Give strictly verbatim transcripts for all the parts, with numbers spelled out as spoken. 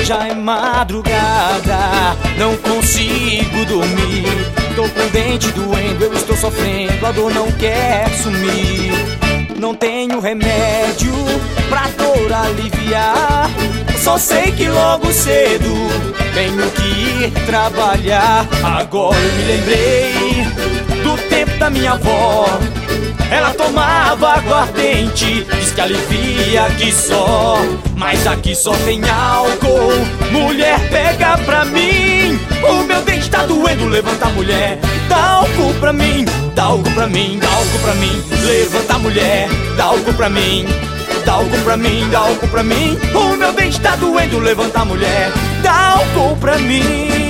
Já é madrugada, não consigo dormir. Tô com o dente doendo, eu estou sofrendo, a dor não quer sumir. Não tenho remédio pra dor aliviar, só sei que logo cedo tenho que ir trabalhar. Agora eu me lembrei do tempo da minha avó. Ela tomava aguardente, diz que alivia aqui só, mas aqui só tem álcool. Mulher, pega pra mim, o meu dente tá doendo, levanta, mulher. Dá álcool pra mim, dá álcool pra mim, dá álcool pra mim. Levanta, mulher, dá álcool pra mim. Dá álcool pra mim, dá álcool pra mim. O meu dente tá doendo, levanta, mulher. Dá álcool pra mim.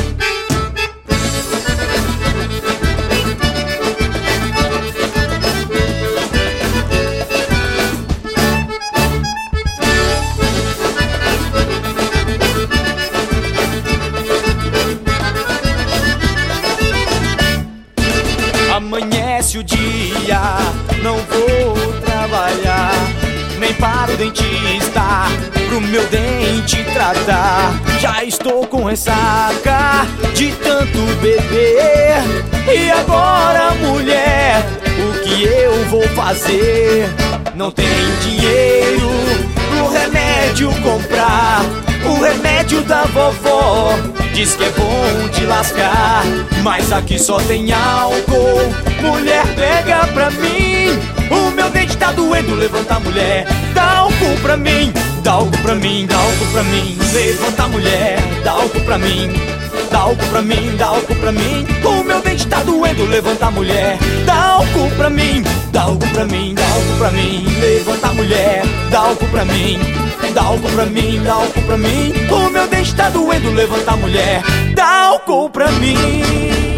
Amanhece o dia, não vou trabalhar, nem para o dentista pro meu dente tratar. Já estou com ressaca de tanto beber. E agora, mulher, o que eu vou fazer? Não tenho dinheiro pro remédio comprar. O remédio da vovó diz que é bom de lascar, mas aqui só tem álcool. Mulher, pega pra mim, o meu dente tá doendo, levanta, mulher. Dá álcool pra mim, dá álcool pra mim, dá álcool pra mim. Levanta, mulher, dá álcool pra mim. Dá álcool pra mim, dá álcool pra mim. O meu dente tá doendo, levanta, mulher. Dá álcool pra mim, dá álcool pra mim, dá álcool pra mim. Levanta, mulher, dá álcool pra mim. Dá álcool pra mim, dá álcool pra mim. O meu dente tá doendo, levanta, mulher. Dá álcool pra mim.